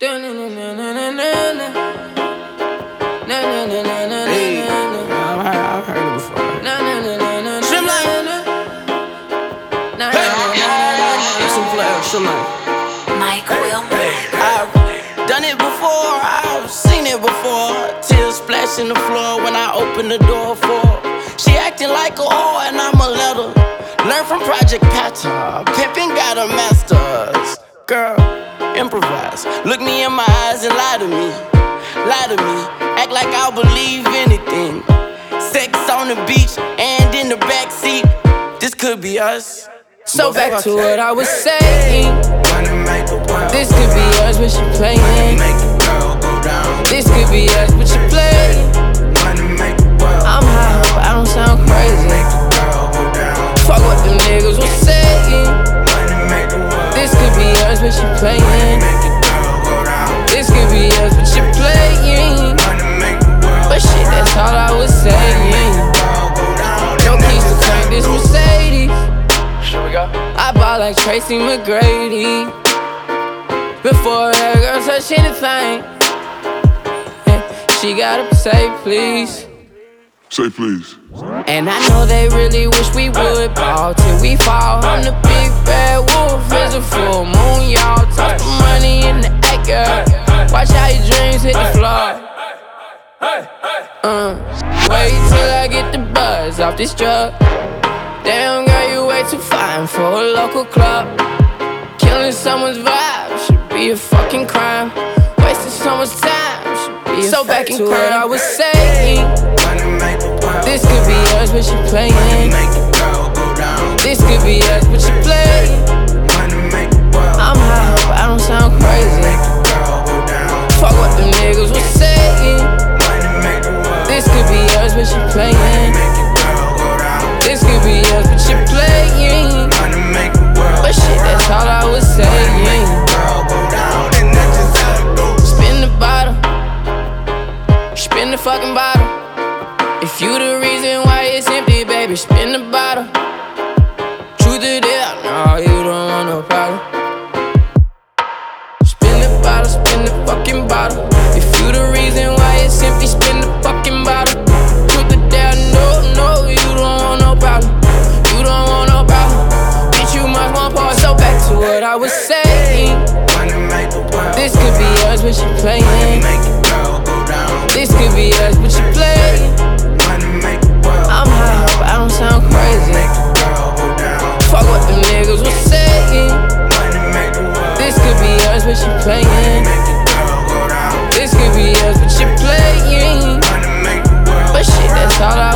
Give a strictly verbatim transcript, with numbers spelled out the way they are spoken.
Hey, I've heard it before. Streamline. Hey, some flair, Streamline. Mike Wilmer. I've done it before, I've seen it before. Tears splashing the floor when I open the door for her. She acting like a whore and I'm a letter. Learn from Project Pata, pimpin' got a master's. Girl, improvise. Look me in my eyes and lie to me. Lie to me, act like I'll believe anything. Sex on the beach and in the backseat. This could be us. So back to what I was saying. This could be us, but she playing. This could be us, but she playing. I'm high, but I don't sound crazy. Fuck what them niggas was saying. This could be us, but she playing. This could be us, but she playing. But shit, that's all I was saying. No keys to crank this Mercedes. I bought like Tracy McGrady. Before that girl touch anything, she gotta say please. Say please. And I know they really wish we would ball till we fall. I'm the big bad wolf, it's a full moon, y'all. Toss the money in the air, girl. Watch how your dreams hit the floor. Uh, wait till I get the buzz off this drug. Damn girl, you way too fine for a local club. Killing someone's vibe should be a fucking crime. Wasting someone's time should be a So back to what I was saying. This could be us, but she playing. This could be us, but she playing. I'm high, but I don't sound crazy. Fuck what them niggas was saying. This could be us, but she playing. This could be us, but she playing. But shit, that's all I was saying. Spin the bottle. Spin the fucking bottle. If you the reason why it's empty, baby, spin the bottle. Truth or dare, no, you don't want no problem. Spin the bottle, spin the fucking bottle. If you the reason why it's empty, spin the fucking bottle. Truth or dare, no, no, you don't want no problem. You don't want no problem. Bitch, you must want part. So back to what I was saying. This could be us, but she playing. This could be us, but she playing. I'm high, but I don't sound crazy. Fuck what them niggas was saying. This could be us, but she playing. This could be us, but she playing. But shit, that's all I